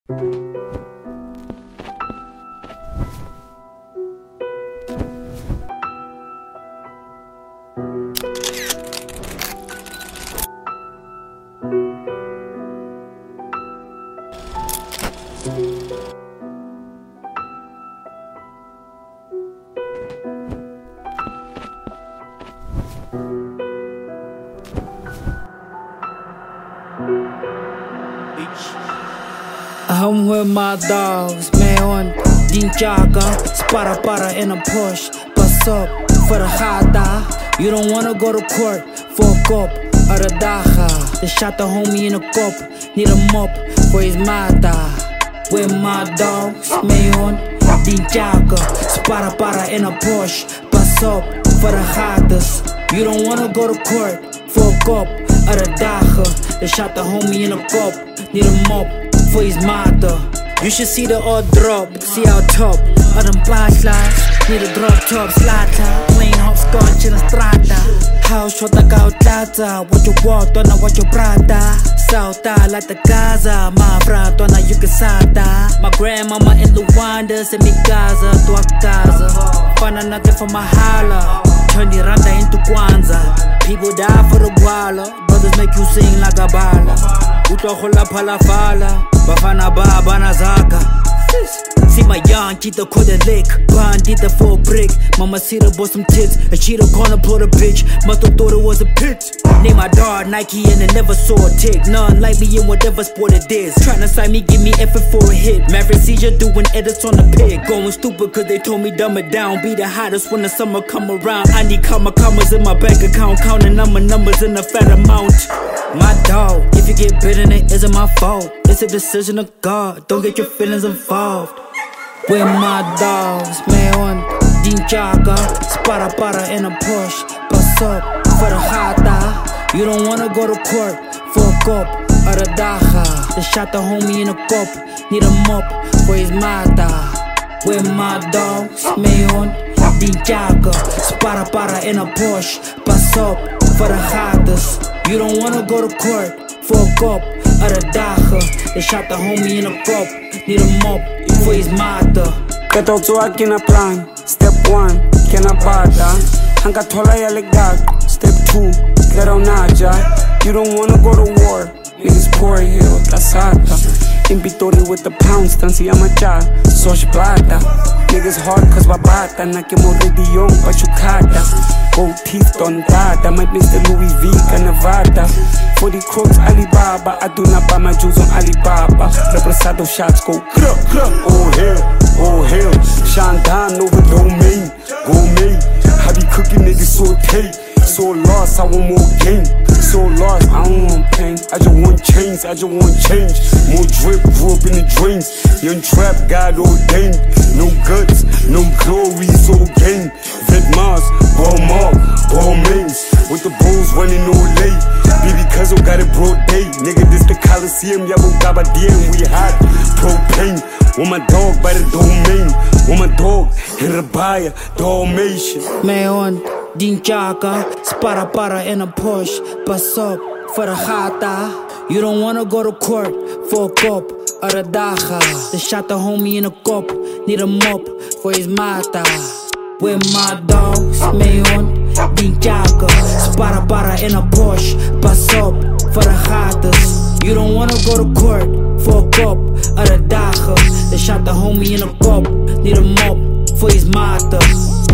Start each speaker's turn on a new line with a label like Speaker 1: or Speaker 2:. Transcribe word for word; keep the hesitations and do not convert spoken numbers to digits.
Speaker 1: I'm with my dogs, ngayon din jaga. Spara para in a push, bust up for the gata. You don't wanna go to court for a cop or a daga. They shot the homie in a cup, need a mop for his mata. With my dogs, ngayon din jaga. Spara para in a push, bust up for the gatas. You don't wanna go to court for a cop or a daga. They shot the homie in a cup, need a mop for his mother. You should see the odd drop, see how top of them flashlights. Need a drop top slata, plain hopscotch in a strata. House shot like out lata, what you want, don't know what you brata. Sauta like the Gaza, my brata, na you can sata. My grandmama in Luanda, send me Gaza to a Gaza. Find nothing for my holla, turn the randa into Kwanzaa. People die for the guala, brothers make you sing like a bala. Utlohola palafala, bafana ba banazaka. See my young cheetah couldn't lick, bandita for a brick. Mama see the bought some tits, and she the corner pull the bitch. Must've thought it was a pit. Name my dog Nike and it never saw a tick. None like me in whatever sport it is. Tryna sign me, give me effort for a hit. Maverick seizure doing edits on the pig. Going stupid cause they told me dumb it down. Be the hottest when the summer come around. I need comma commas in my bank account, counting number numbers in a fat amount. My dog, if you get bit in it, isn't my fault. It's a decision of God, don't get your feelings involved. With my dogs, ngayon din jaga. Spara para in a push, bust up for the gata. You don't wanna go to court for a cop or a daga. They shot the homie in a cup, need a mop for his mata. With my dogs, ngayon din jaga. Spara para in a push, bust up for the gatas. You don't wanna go to court for a cop or a daga. They shot the homie in a cup, need a mop for his mother.
Speaker 2: Katotso akina plan. Step one, kena bata. Hanka tola ya legag. Step two, lero naja. You don't wanna go to war. Niggas poor here, tasata. In Pitori with the pounds, tan si amacha. Sosh plata. Niggas hard cause babata. Na que morri young, pachucata. Gold teeth on data. Might Mister Louis V, Nevada. For the crooks, Alibaba. I do not buy my jewels on Alibaba. Represado shots go cluck, cluck. Oh hell, oh hell. Shandan over domain. Gourmet. I be cooking niggas saute. So lost, I want more game. So lost, I don't want pain. I just want change, I just want change. More drip, grew up in the drains. Young trap, God ordained. No guts, no glory, so gain. Vet Mars, ball mark, ball mains. With the bulls running all late. Baby Cuzzo got it broad day. Nigga, this the Coliseum, Yabo Gabadia, and we hot. Propane, with my dog by the domain. With my dog in the buyer, Dalmatian.
Speaker 1: Ngayon din jaga. Spara para in a push, bust up for the gata. You don't wanna go to court for a cop or a daga. They shot the homie in a cup, need a mop for his mata. With my dogs, ngayon din jaga. Spara para in a push, bust up for the gatas. You don't wanna go to court for a cop or a daga. They shot the homie in a cup, need a mop for his mata.